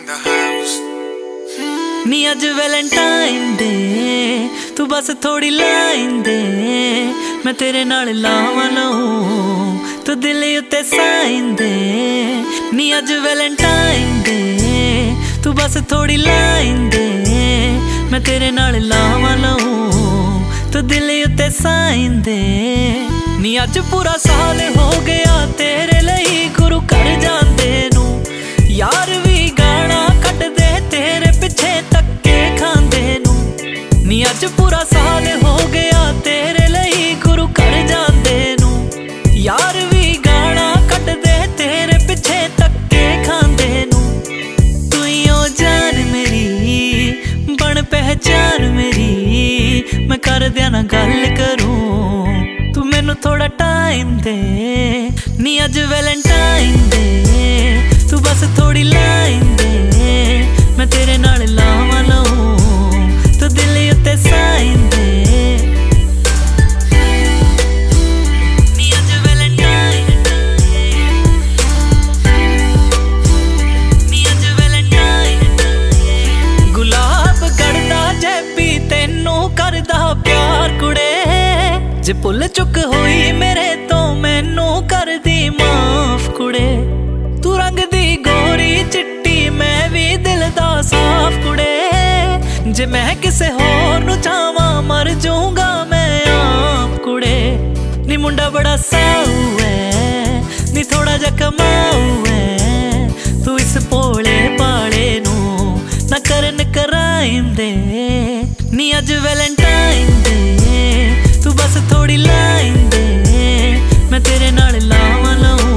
in the house. नी अज Valentine day तू बस थोड़ी लाइन दे मैं तेरे नाल लावां लऊं तू दिल उत्ते साइन दे नी अज वैलेंटाइन डे तू बस थोड़ी लाइन दे मैं तेरे नाल लावां लऊं तू दिल उत्ते साइन दे नी अज पूरा साल हो गया तेरे लई गुरु घर जांदे नूं यार भी गाना कट दे तेरे पिछे धक्के खांदे नूं नी अज पूरा साल हो गया तेरे लई गुरु घर जांदे नूं यार भी गाना कट दे तेरे पिछे धक्के खांदे नूं तू ही ओ जान मेरी बन पहचान मेरी मैं कर दिया ना गल करूं तू मैनू थोड़ा टाइम दे नी अज वैलेंटाइन दे तू बस थोड़ी लाइन दे मैं तेरे नाल लावां लऊं तू दिल उत्ते साइन दे नी अज वैलेंटाइन नी अज वैलेंटाइन गुलाब गड़दा जैपी तैनू करदा प्यार कुड़े जे भुल चुक होई मेरे तो मैनू कर दी माफ कुड़े तू रंग दी गोरी चिट्टी मैं भी दिल दा साफ कुड़े जे मैं किसे होर नू चाहवां मर जाऊंगा मैं आप कुड़े नी मुंडा बड़ा साऊ है नी थोड़ा जा कमाऊ है तू इस भोले भाले नू ना करन कराइम दे नी अज वैलेंटाइन दे तू बस थोड़ी लाइन दे मैं तेरे नाल लावां लऊं